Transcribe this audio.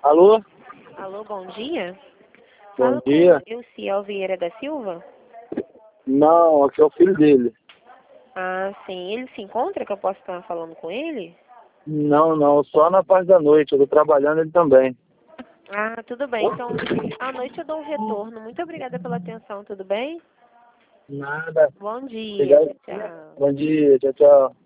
Alô? Alô, bom dia. Bom Fala dia. com Elciel Vieira da Silva? Não, aqui é o filho dele. Ah, sim. Ele se encontra que eu posso estar falando com ele? Não, só na parte da noite. Eu tô trabalhando ele também. Ah, tudo bem. Então, à noite eu dou um retorno. Muito obrigada pela atenção, tudo bem? Nada. Bom dia. Obrigado. Tchau. Bom dia, tchau, tchau.